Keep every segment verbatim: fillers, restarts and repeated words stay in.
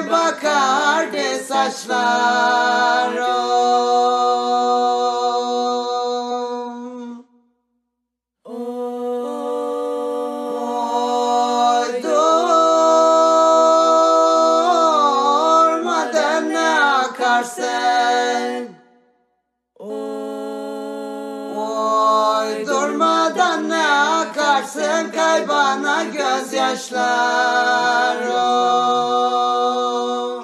bakardı saçlarım. Oy durmadan ne akarsın? Oy durmadan ne akarsın kaybana gözyaşlarım.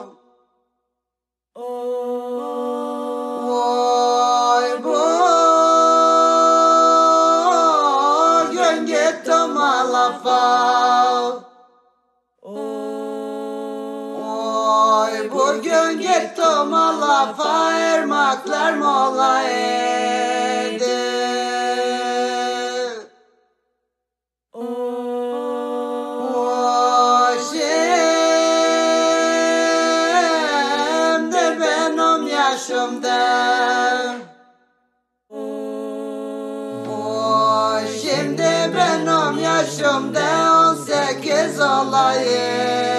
Oy bu gün gittim alafa. Oy bugün gittim alafa, ermaklar mola edi. Oy şimdi benim yaşımda, oy şimdi benim yaşımda on sekiz olayım.